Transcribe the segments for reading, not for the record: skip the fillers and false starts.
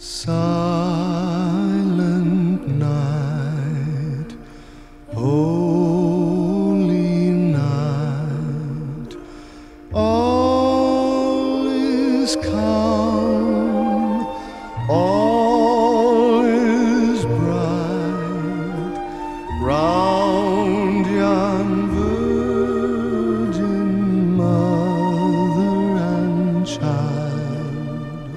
Silent night, holy night, all is calm, all is bright, round yon virgin mother and child.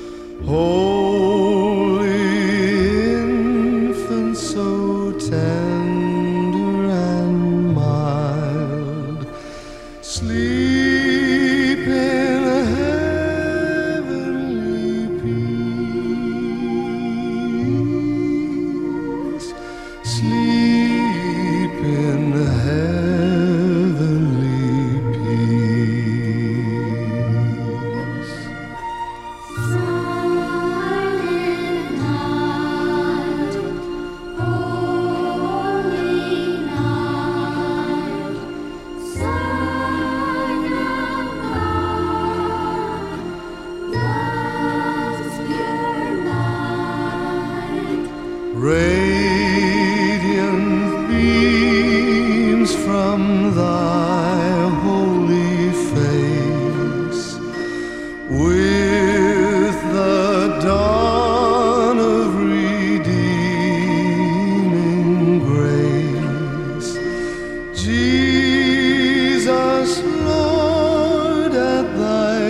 Holy infant, so tender and mild, sleep in a heavenly peace, sleep in a heavenly peace. Radiant beams from thy holy face, with the dawn of redeeming grace. Jesus, Lord, at thy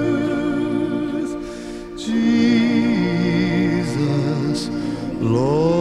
birth, Jesus, Lord.